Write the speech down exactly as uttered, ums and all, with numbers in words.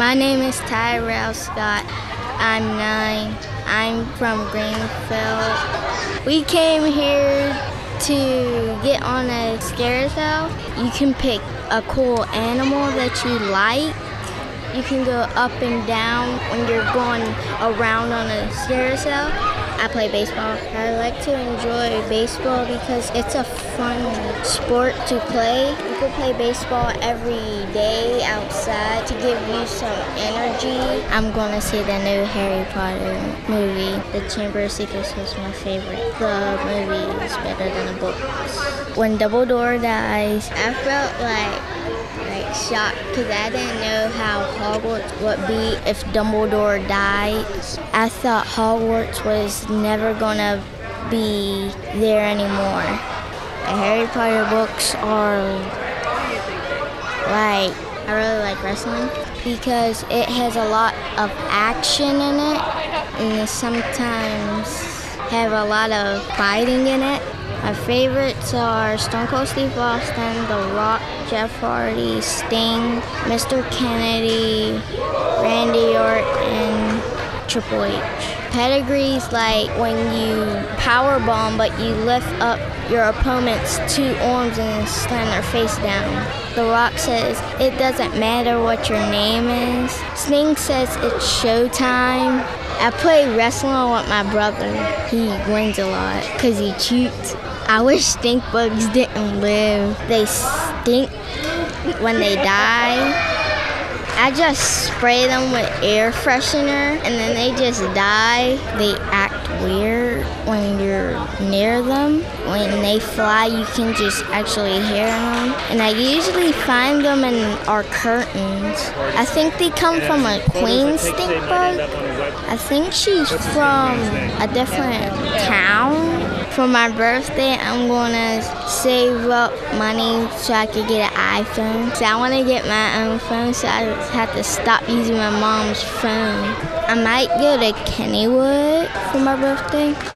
My name is Tyrell Scott. I'm nine. I'm from Greenfield. We came here to get on a carousel. You can pick a cool animal that you like. You can go up and down when you're going around on a carousel. I play baseball. I like to enjoy baseball because it's a fun sport to play. You can play baseball every day outside to give you some energy. I'm going to see the new Harry Potter movie. The Chamber of Secrets was my favorite. The movie is better than the books. When Dumbledore dies, I felt like like shocked because I didn't know how Hogwarts would be if Dumbledore died. I thought Hogwarts was never gonna be there anymore. The Harry Potter books are like, I really like wrestling because it has a lot of action in it and sometimes have a lot of fighting in it. My favorites are Stone Cold Steve Austin, The Rock, Jeff Hardy, Sting, Mister Kennedy, Randy Orton, Triple H. Pedigree's like when you powerbomb but you lift up your opponent's two arms and slam their face down. The Rock says it doesn't matter what your name is. Sting says it's showtime. I play wrestling with my brother. He wins a lot because he cheats. I wish stink bugs didn't live. They stink when they die. I just spray them with air freshener and then they just die. They act weird when you're near them. When they fly, you can just actually hear them. And I usually find them in our curtains. I think they come from a queen stink bug. I think she's from a different town. For my birthday, I'm gonna save up money so I could get an iPhone. So I wanna get my own phone so I have to stop using my mom's phone. I might go to Kennywood for my birthday.